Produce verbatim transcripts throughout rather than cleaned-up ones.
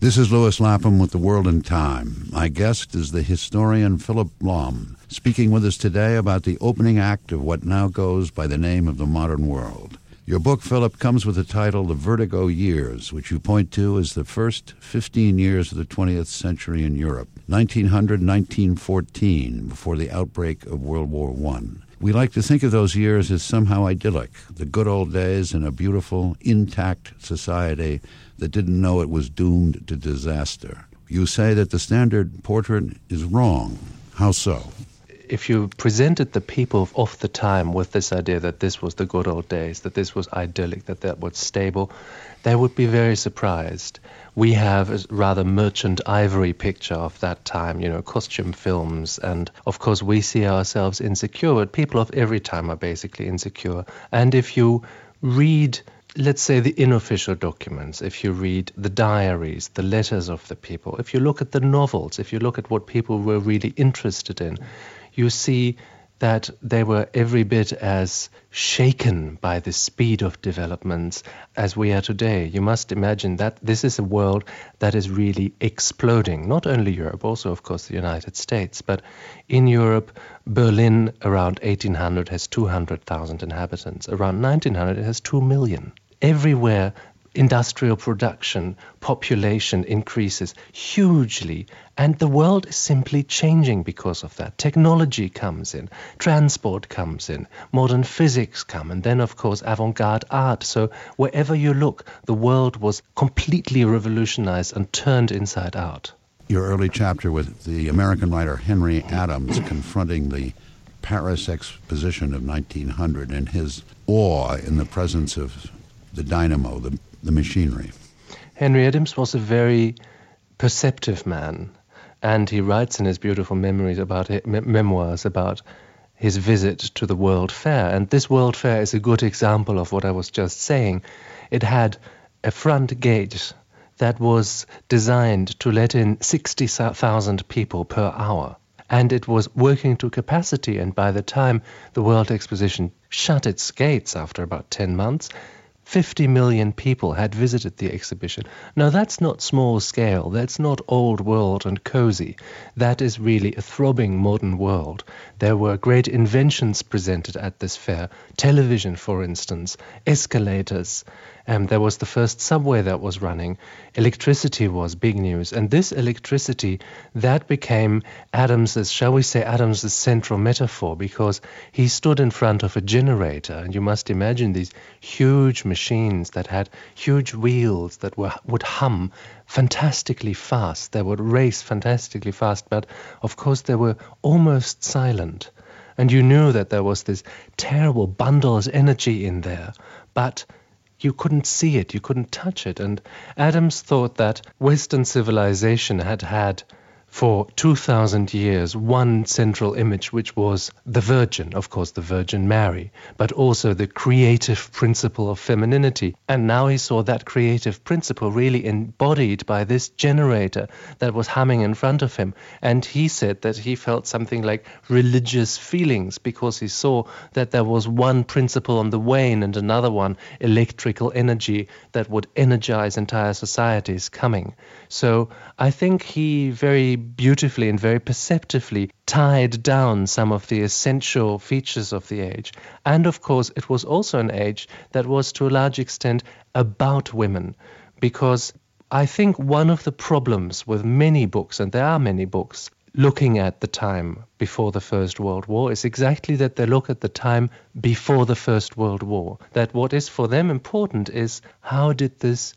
This is Louis Lapham with The World in Time. My guest is the historian Philip Blom, speaking with us today about the opening act of what now goes by the name of the modern world. Your book, Philip, comes with the title The Vertigo Years, which you point to as the first fifteen years of the twentieth century in Europe, nineteen hundred to nineteen fourteen, before the outbreak of World War One. We like to think of those years as somehow idyllic, the good old days in a beautiful, intact society that didn't know it was doomed to disaster. You say that the standard portrait is wrong. How so? If you presented the people of the time with this idea that this was the good old days, that this was idyllic, that that was stable, they would be very surprised. We have a rather merchant ivory picture of that time, you know, costume films, and of course we see ourselves insecure, but people of every time are basically insecure. And if you read, let's say, the unofficial documents, if you read the diaries, the letters of the people, if you look at the novels, if you look at what people were really interested in, you see that they were every bit as shaken by the speed of developments as we are today. You must imagine that this is a world that is really exploding. Not only Europe, also, of course, the United States. But in Europe, Berlin around eighteen hundred has two hundred thousand inhabitants. Around nineteen hundred, it has two million. Everywhere, industrial production, population increases hugely, and the world is simply changing because of that. Technology comes in, transport comes in, modern physics come, and then of course avant-garde art. So wherever you look, the world was completely revolutionized and turned inside out. Your early chapter with the American writer Henry Adams confronting the Paris Exposition of nineteen hundred and his awe in the presence of the dynamo, the the machinery. Henry Adams was a very perceptive man, and he writes in his beautiful memories about it, me- memoirs about his visit to the World Fair. And this World Fair is a good example of what I was just saying. It had a front gate that was designed to let in sixty thousand people per hour. And it was working to capacity, and by the time the World Exposition shut its gates after about ten months, fifty million people had visited the exhibition. Now, that's not small scale. That's not old world and cozy. That is really a throbbing modern world. There were great inventions presented at this fair. Television, for instance, escalators. Um, there was the first subway that was running. Electricity was big news. And this electricity, that became Adams's, shall we say, Adams's central metaphor, because he stood in front of a generator. And you must imagine these huge machines that had huge wheels that were would hum fantastically fast. They would race fantastically fast. But, of course, they were almost silent. And you knew that there was this terrible bundle of energy in there. But you couldn't see it, you couldn't touch it. And Adams thought that Western civilization had had for two thousand years one central image, which was the Virgin, of course the Virgin Mary, but also the creative principle of femininity. And now he saw that creative principle really embodied by this generator that was humming in front of him. And he said that he felt something like religious feelings, because he saw that there was one principle on the wane and another one, electrical energy, that would energize entire societies coming. So I think he very beautifully and very perceptively tied down some of the essential features of the age. And of course, it was also an age that was to a large extent about women, because I think one of the problems with many books, and there are many books, looking at the time before the First World War, is exactly that they look at the time before the First World War. That what is for them important is, how did this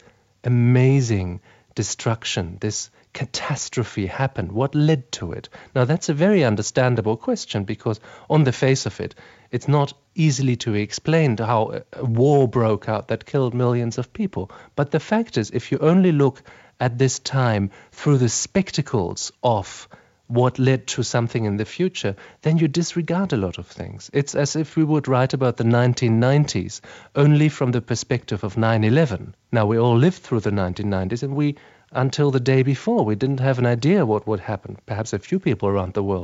amazing destruction, this catastrophe happen? What led to it? Now, that's a very understandable question, because on the face of it, it's not easily to explain how a war broke out that killed millions of people. But the fact is, if you only look at this time through the spectacles of what led to something in the future, then you disregard a lot of things. It's as if we would write about the nineteen nineties only from the perspective of nine eleven. Now, we all lived through the nineteen nineties, and we, until the day before, we didn't have an idea what would happen. Perhaps a few people around the world did.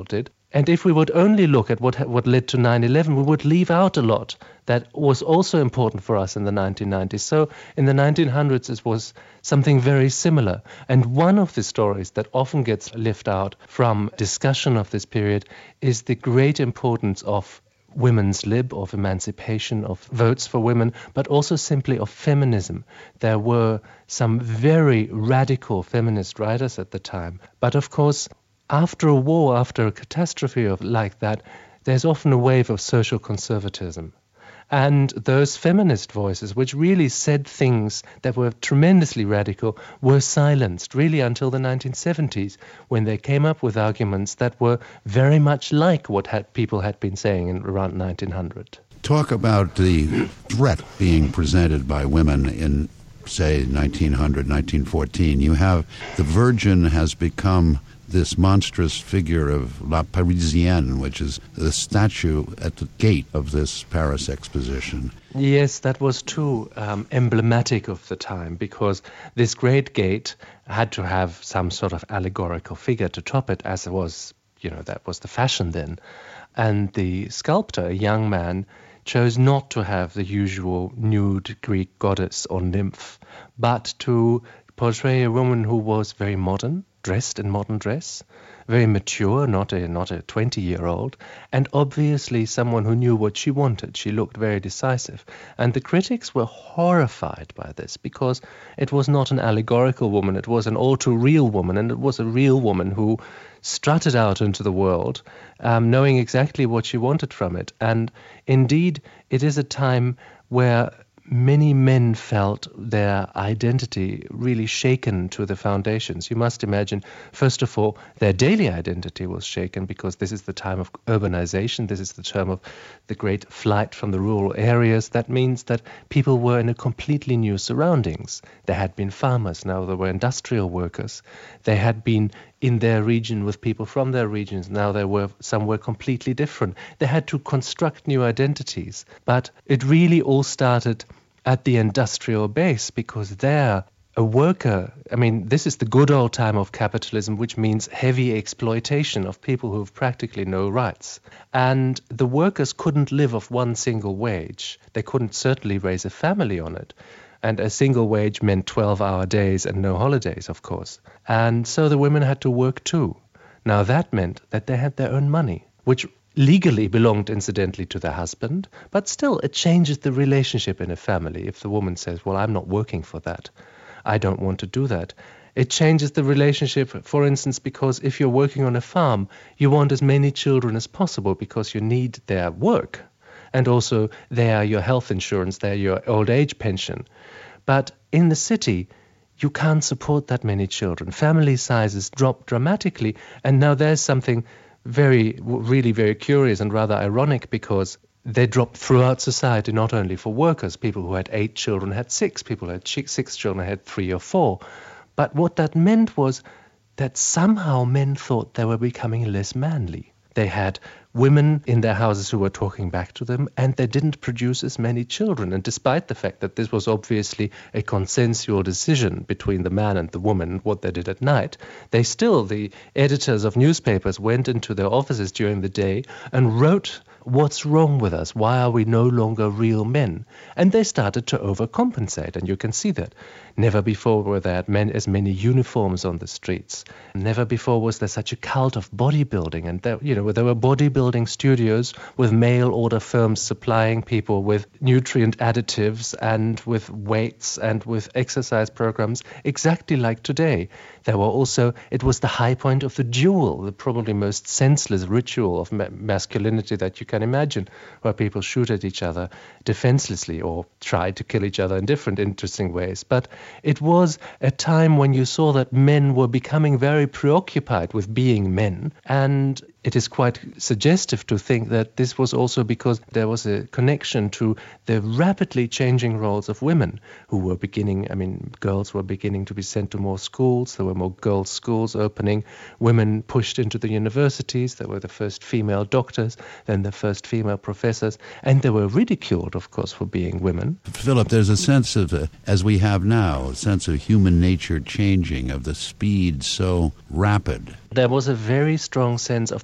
And if we would only look at what what led to nine eleven, we would leave out a lot that was also important for us in the nineteen nineties. So in the nineteen hundreds, it was something very similar. And one of the stories that often gets left out from discussion of this period is the great importance of women's lib, of emancipation, of votes for women, but also simply of feminism. There were some very radical feminist writers at the time. But of course, after a war, after a catastrophe of like that, there's often a wave of social conservatism. And those feminist voices, which really said things that were tremendously radical, were silenced really until the nineteen seventies, when they came up with arguments that were very much like what had, people had been saying in around nineteen hundred. Talk about the threat being presented by women in, say, nineteen hundred, nineteen fourteen. You have the Virgin has become this monstrous figure of La Parisienne, which is the statue at the gate of this Paris exposition. Yes, that was too um, emblematic of the time, because this great gate had to have some sort of allegorical figure to top it, as it was, you know, that was the fashion then. And the sculptor, a young man, chose not to have the usual nude Greek goddess or nymph, but to portray a woman who was very modern, dressed in modern dress, very mature, not a not a twenty-year-old, and obviously someone who knew what she wanted. She looked very decisive. And the critics were horrified by this, because it was not an allegorical woman, it was an all-too-real woman, and it was a real woman who strutted out into the world, um, knowing exactly what she wanted from it. And indeed, it is a time where many men felt their identity really shaken to the foundations. You must imagine, first of all, their daily identity was shaken, because this is the time of urbanization. This is the term of the great flight from the rural areas. That means that people were in a completely new surroundings. There had been farmers, now there were industrial workers. They had been in their region with people from their regions. Now there were some were completely different. They had to construct new identities. But it really all started at the industrial base, because there a worker, I mean, this is the good old time of capitalism, which means heavy exploitation of people who have practically no rights. And the workers couldn't live off one single wage. They couldn't certainly raise a family on it. And a single wage meant twelve-hour days and no holidays, of course. And so the women had to work too. Now that meant that they had their own money, which legally belonged incidentally to the husband, but still it changes the relationship in a family. If the woman says, well, I'm not working for that, I don't want to do that. It changes the relationship, for instance, because if you're working on a farm, you want as many children as possible because you need their work. And also they are your health insurance, they're your old age pension. But in the city, you can't support that many children. Family sizes drop dramatically, and now there's something very, really very curious and rather ironic, because they dropped throughout society, not only for workers. People who had eight children had six, people who had six children had three or four. But what that meant was that somehow men thought they were becoming less manly. They had women in their houses who were talking back to them, and they didn't produce as many children. And despite the fact that this was obviously a consensual decision between the man and the woman, what they did at night, they still, the editors of newspapers, went into their offices during the day and wrote, what's wrong with us? Why are we no longer real men? And they started to overcompensate, and you can see that. Never before were there as many uniforms on the streets. Never before was there such a cult of bodybuilding. And there, you know, there were bodybuilding studios with mail-order firms supplying people with nutrient additives and with weights and with exercise programs, exactly like today. There were also, it was the high point of the duel, the probably most senseless ritual of ma- masculinity that you can imagine, where people shoot at each other defenselessly or try to kill each other in different interesting ways. But it was a time when you saw that men were becoming very preoccupied with being men, and it is quite suggestive to think that this was also because there was a connection to the rapidly changing roles of women who were beginning, I mean, girls were beginning to be sent to more schools, there were more girls' schools opening, women pushed into the universities, there were the first female doctors, then the first female professors, and they were ridiculed, of course, for being women. Philip, there's a sense of, uh, as we have now, a sense of human nature changing, of the speed so rapid. There was a very strong sense of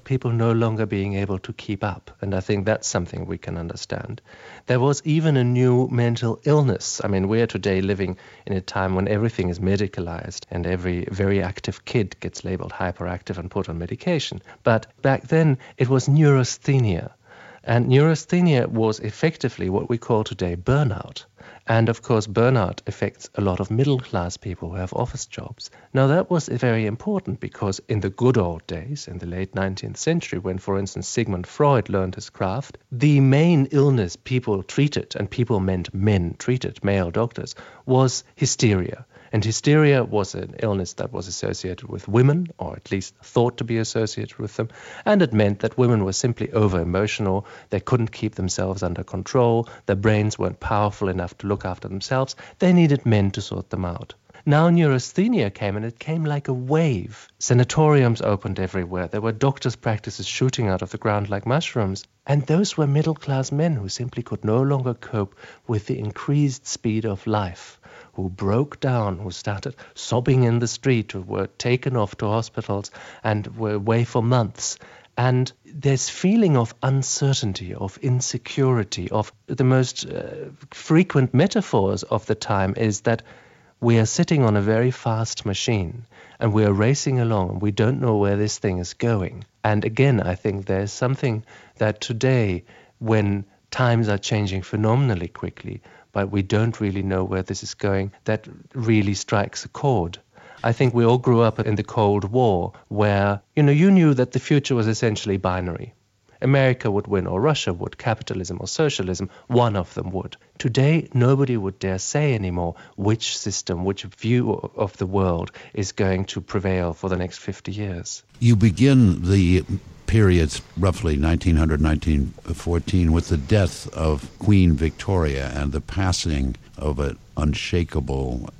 people no longer being able to keep up. And I think that's something we can understand. There was even a new mental illness. I mean, we are today living in a time when everything is medicalized and every very active kid gets labeled hyperactive and put on medication. But back then, it was neurasthenia. And neurasthenia was effectively what we call today burnout. And of course, burnout affects a lot of middle-class people who have office jobs. Now, that was very important because in the good old days, in the late nineteenth century, when, for instance, Sigmund Freud learned his craft, the main illness people treated, and people meant men treated, male doctors, was hysteria. And hysteria was an illness that was associated with women, or at least thought to be associated with them. And it meant that women were simply over-emotional. They couldn't keep themselves under control. Their brains weren't powerful enough to look after themselves. They needed men to sort them out. Now neurasthenia came, and it came like a wave. Sanatoriums opened everywhere. There were doctors' practices shooting out of the ground like mushrooms. And those were middle-class men who simply could no longer cope with the increased speed of life, who broke down, who started sobbing in the street, who were taken off to hospitals and were away for months. And this feeling of uncertainty, of insecurity, of the most uh, frequent metaphors of the time is that we are sitting on a very fast machine and we are racing along and we don't know where this thing is going. And again, I think there's something that today, when times are changing phenomenally quickly, but we don't really know where this is going, that really strikes a chord. I think we all grew up in the Cold War where, you know, you knew that the future was essentially binary. America would win or Russia would, capitalism or socialism, one of them would. Today, nobody would dare say anymore which system, which view of the world is going to prevail for the next fifty years. You begin the periods roughly nineteen hundred to nineteen fourteen with the death of Queen Victoria and the passing of an unshakable,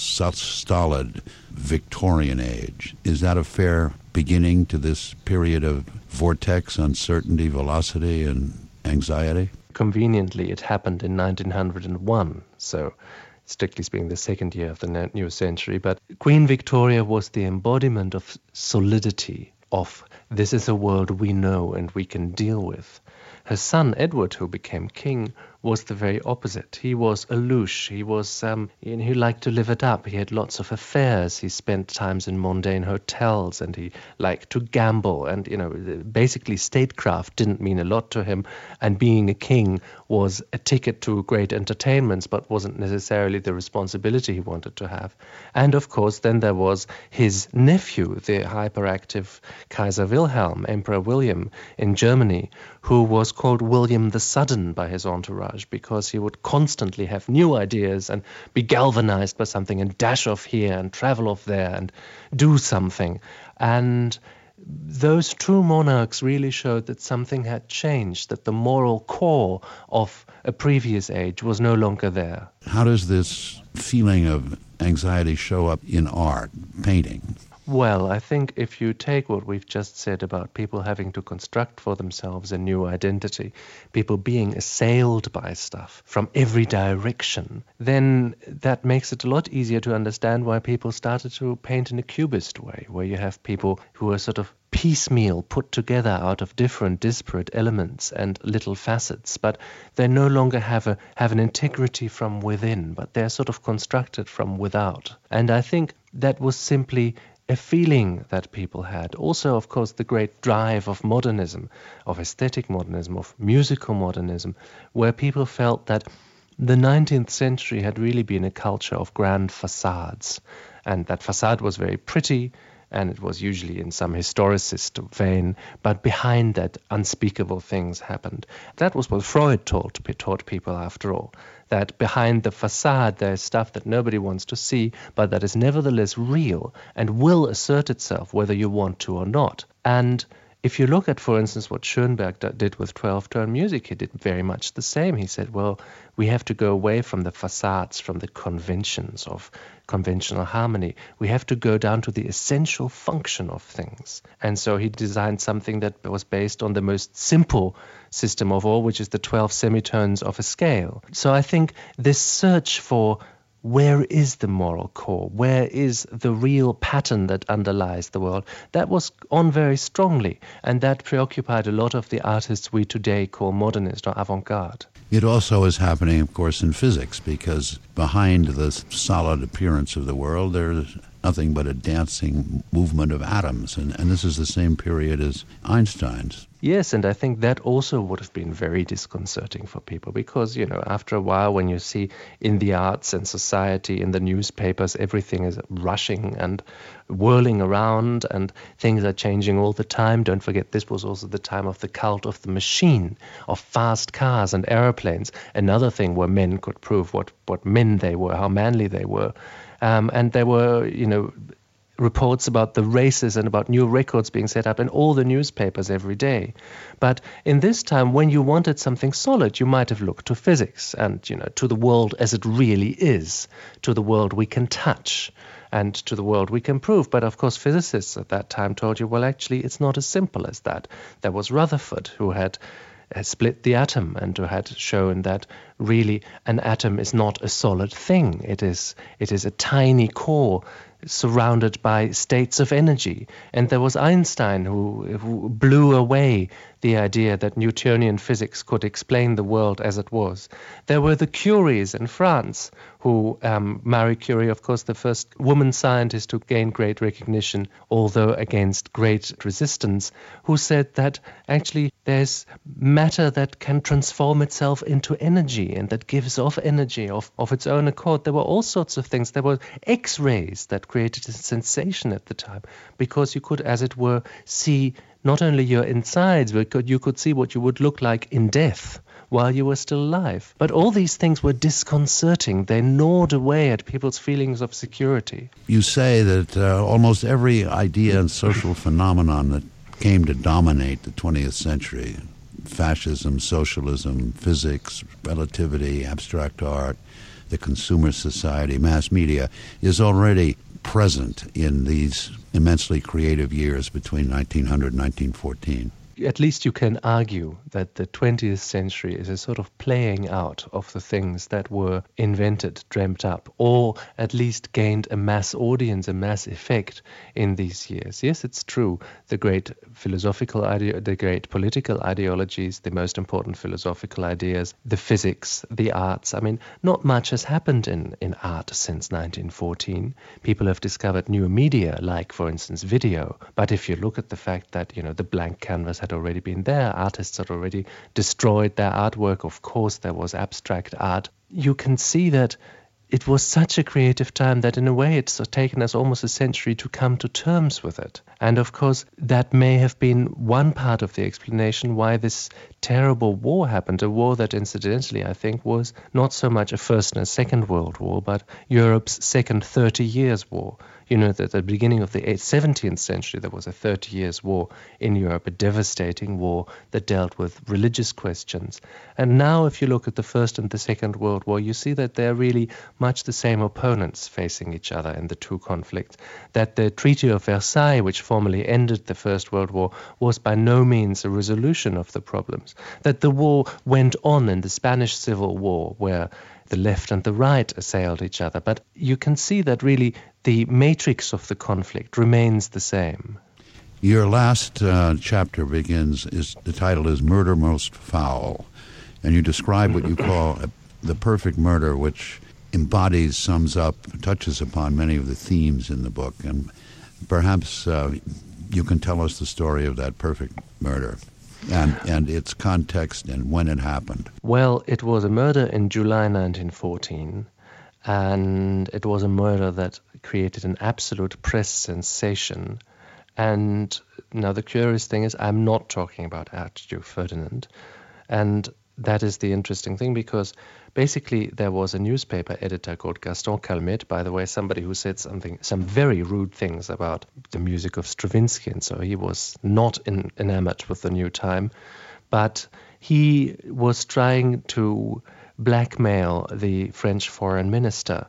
stolid Victorian age. Is that a fair beginning to this period of vortex, uncertainty, velocity, and anxiety? Conveniently, it happened in nineteen oh one, so strictly speaking the second year of the new century. But Queen Victoria was the embodiment of solidity, of this is a world we know and we can deal with. Her son, Edward, who became king, was the very opposite. He was a louche. He was, um, you know, he liked to live it up. He had lots of affairs. He spent times in mundane hotels, and he liked to gamble. And, you know, basically statecraft didn't mean a lot to him. And being a king was a ticket to great entertainments, but wasn't necessarily the responsibility he wanted to have. And, of course, then there was his nephew, the hyperactive Kaiser Wilhelm, Emperor William in Germany, who was called William the Sudden by his entourage, because he would constantly have new ideas and be galvanized by something and dash off here and travel off there and do something. And those two monarchs really showed that something had changed, that the moral core of a previous age was no longer there. How does this feeling of anxiety show up in art, painting? Well, I think if you take what we've just said about people having to construct for themselves a new identity, people being assailed by stuff from every direction, then that makes it a lot easier to understand why people started to paint in a cubist way, where you have people who are sort of piecemeal put together out of different disparate elements and little facets, but they no longer have a have an integrity from within, but they're sort of constructed from without. And I think that was simply a feeling that people had. Also, of course, the great drive of modernism, of aesthetic modernism, of musical modernism, where people felt that the nineteenth century had really been a culture of grand facades, and that facade was very pretty, and it was usually in some historicist vein, but behind that, unspeakable things happened. That was what Freud taught, taught people, after all, that behind the facade there is stuff that nobody wants to see, but that is nevertheless real and will assert itself whether you want to or not. And if you look at, for instance, what Schoenberg did with twelve-tone music, he did very much the same. He said, well, we have to go away from the facades, from the conventions of conventional harmony. We have to go down to the essential function of things. And so he designed something that was based on the most simple system of all, which is the twelve semitones of a scale. So I think this search for where is the moral core? Where is the real pattern that underlies the world? That was on very strongly, and that preoccupied a lot of the artists we today call modernist or avant-garde. It also is happening, of course, in physics, because behind the solid appearance of the world, there's nothing but a dancing movement of atoms. And, and this is the same period as Einstein's. Yes, and I think that also would have been very disconcerting for people because, you know, after a while when you see in the arts and society, in the newspapers, everything is rushing and whirling around and things are changing all the time. Don't forget, this was also the time of the cult of the machine, of fast cars and airplanes, another thing where men could prove what, what men they were, how manly they were. Um, and there were, you know, reports about the races and about new records being set up in all the newspapers every day. But in this time, when you wanted something solid, you might have looked to physics and, you know, to the world as it really is, to the world we can touch and to the world we can prove. But of course, physicists at that time told you, well, actually, it's not as simple as that. There was Rutherford who had had split the atom and who had shown that really an atom is not a solid thing. It is it is a tiny core surrounded by states of energy. And there was Einstein who, who blew away the idea that Newtonian physics could explain the world as it was. There were the Curies in France who, um, Marie Curie, of course, the first woman scientist to gain great recognition, although against great resistance, who said that actually there's matter that can transform itself into energy and that gives off energy of, of its own accord. There were all sorts of things. There were X-rays that created a sensation at the time because you could, as it were, see not only your insides, but could, you could see what you would look like in death while you were still alive. But all these things were disconcerting. They gnawed away at people's feelings of security. You say that uh, almost every idea and social phenomenon that came to dominate the twentieth century, fascism, socialism, physics, relativity, abstract art, the consumer society, mass media, is already present in these immensely creative years between nineteen hundred and nineteen fourteen. At least you can argue that the twentieth century is a sort of playing out of the things that were invented, dreamt up, or at least gained a mass audience, a mass effect in these years. Yes, it's true. The great philosophical idea, the great political ideologies, the most important philosophical ideas, the physics, the arts. I mean, not much has happened in, in art since nineteen fourteen. People have discovered new media, like, for instance, video. But if you look at the fact that, you know, the blank canvas had already been there, artists had already destroyed their artwork, of course there was abstract art, you can see that it was such a creative time that in a way it's taken us almost a century to come to terms with it. And of course that may have been one part of the explanation why this terrible war happened, a war that incidentally I think was not so much a First and a Second World War, but Europe's second thirty years war. You know, that at the beginning of the seventeenth century, there was a thirty years war in Europe, a devastating war that dealt with religious questions. And now, if you look at the First and the Second World War, you see that they're really much the same opponents facing each other in the two conflicts. That the Treaty of Versailles, which formally ended the First World War, was by no means a resolution of the problems. That the war went on in the Spanish Civil War, where the left and the right assailed each other. But you can see that really the matrix of the conflict remains the same. Your last uh, chapter begins, is the title is Murder Most Foul, and you describe what you call a, the perfect murder, which embodies, sums up, touches upon many of the themes in the book. And perhaps uh, you can tell us the story of that perfect murder. And, and its context and when it happened. Well, it was a murder in July nineteen fourteen, and it was a murder that created an absolute press sensation. And now the curious thing is I'm not talking about Archduke Ferdinand, and that is the interesting thing, because basically there was a newspaper editor called Gaston Calmette, by the way, somebody who said something, some very rude things about the music of Stravinsky, and so he was not in, enamored with the new time, but he was trying to blackmail the French foreign minister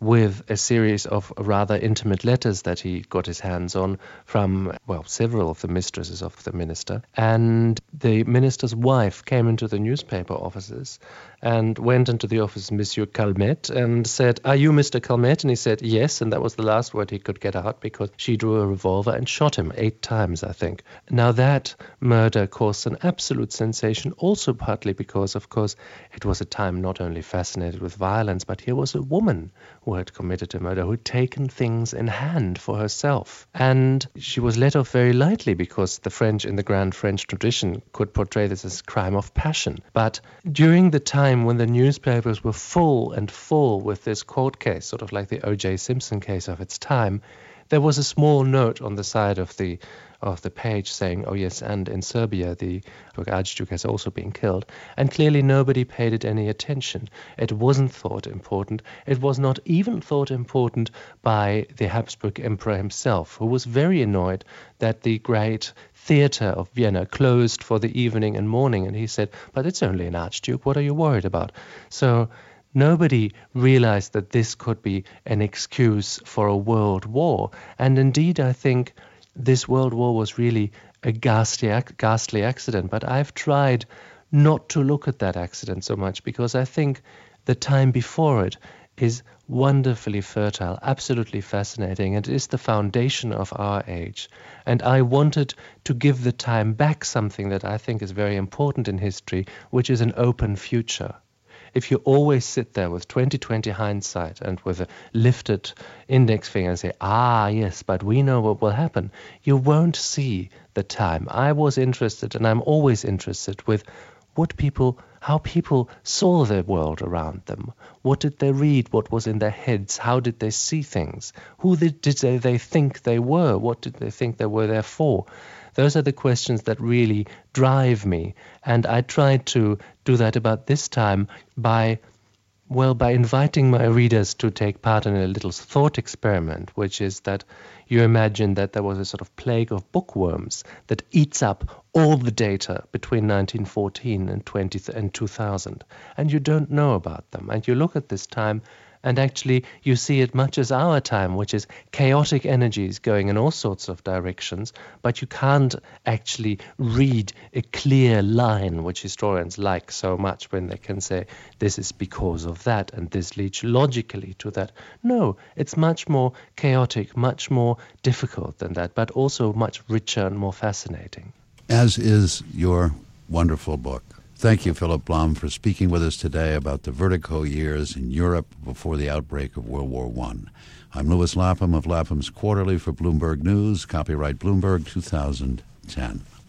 with a series of rather intimate letters that he got his hands on from, well, several of the mistresses of the minister. And the minister's wife came into the newspaper offices and went into the office, Monsieur Calmette, and said, "Are you Mister Calmette?" And he said, "Yes," and that was the last word he could get out, because she drew a revolver and shot him eight times, I think. Now that murder caused an absolute sensation, also partly because, of course, it was a time not only fascinated with violence, but here was a woman who had committed a murder, who had taken things in hand for herself. And she was let off very lightly, because the French, in the grand French tradition, could portray this as a crime of passion. But during the time when the newspapers were full and full with this court case, sort of like the O J Simpson case of its time, there was a small note on the side of the of the page saying, "Oh yes, and in Serbia the Archduke has also been killed." And clearly nobody paid it any attention. It wasn't thought important. It was not even thought important by the Habsburg Emperor himself, who was very annoyed that the great theater of Vienna closed for the evening and morning. And he said, "But it's only an archduke. What are you worried about?" So nobody realized that this could be an excuse for a world war. And indeed, I think this world war was really a ghastly, ghastly accident. But I've tried not to look at that accident so much, because I think the time before it is wonderfully fertile, absolutely fascinating, and is the foundation of our age. And I wanted to give the time back something that I think is very important in history, which is an open future. If you always sit there with twenty twenty hindsight and with a lifted index finger and say, "Ah, yes, but we know what will happen," you won't see the time. I was interested, and I'm always interested, with what people, how people saw the world around them. What did they read? What was in their heads? How did they see things? Who did, did they, they think they were? What did they think they were there for? Those are the questions that really drive me. And I tried to do that about this time by, well, by inviting my readers to take part in a little thought experiment, which is that you imagine that there was a sort of plague of bookworms that eats up all the data between nineteen fourteen and twenty and two thousand, and you don't know about them. And you look at this time, and actually you see it much as our time, which is chaotic energies going in all sorts of directions, but you can't actually read a clear line, which historians like so much when they can say, this is because of that, and this leads logically to that. No, it's much more chaotic, much more difficult than that, but also much richer and more fascinating. As is your wonderful book. Thank you, Philip Blom, for speaking with us today about the Vertigo years in Europe before the outbreak of World War One. I'm Louis Lapham of Lapham's Quarterly for Bloomberg News, copyright Bloomberg two thousand ten.